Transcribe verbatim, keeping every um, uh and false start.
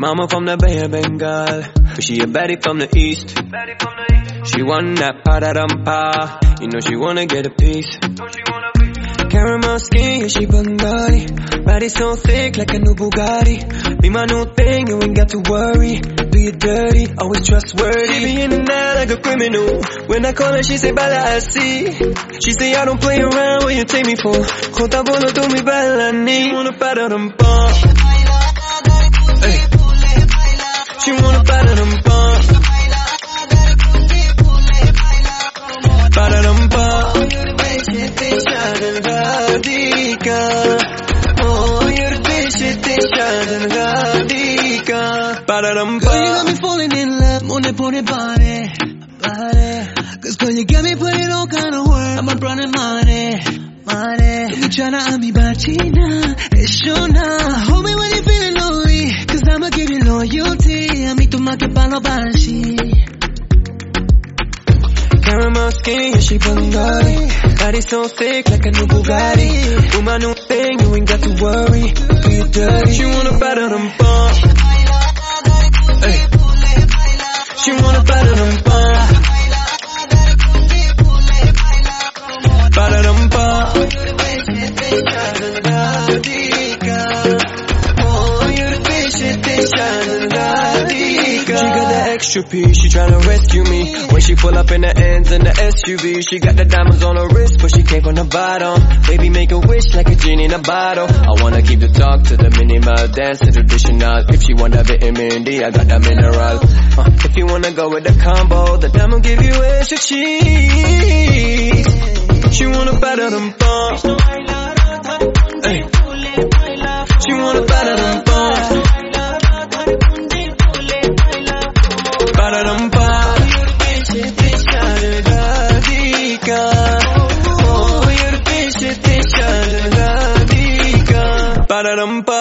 mama from the Bay of Bengal, but she a baddie from the east. She want that pa-da-dum-pa, you know she wanna get a piece. Caramel skin, yeah, she Bengali. Body so thick like a new Bugatti. Be my new thing, you ain't got to worry. Do you dirty, always trustworthy. She be in and out like a criminal. When I call her, she say, Bala, I see. She say, I don't play around, what you take me for? Kota bolo tu mi bella ni. Wanna paddle them bump. Hey. She wanna paddle them bump. Paddle them bump. Oh, you're the fish that they shot in the Girl, you got me falling in love, money put it body, body. Cause girl, you got me putting all kind of work. I'm a brother, money, money. You tryna have me bachina, it's sure now. Hold me when you're feeling lonely, cause I'ma give you loyalty. A mí tú más que palo bashi. Caramel skin, yeah, she Bengali. Body so thick like a new Bugatti. Do my new thing, you ain't got to worry. Do you dirty? She wanna battle them bump. Hey. She wanna battle them bump. Battle them bump. Oh, you're the fish that they shine in the She got the extra piece, she tryna rescue me. When she pull up in the ends in the S U V, she got the diamonds on her wrist, but she came from the bottom. Baby, make a wish like a genie in a bottle. I wanna keep the talk to the minimal, dance to the traditional. If she wanna vitamin D, I got that mineral. Uh, if you wanna go with the combo, the diamond give you extra cheese. She wanna battle them bumps. Hey. She wanna battle them bumps. Ba-da-dum-ba. Oh, you're the fish that they shot in the Ba-da-dum-ba.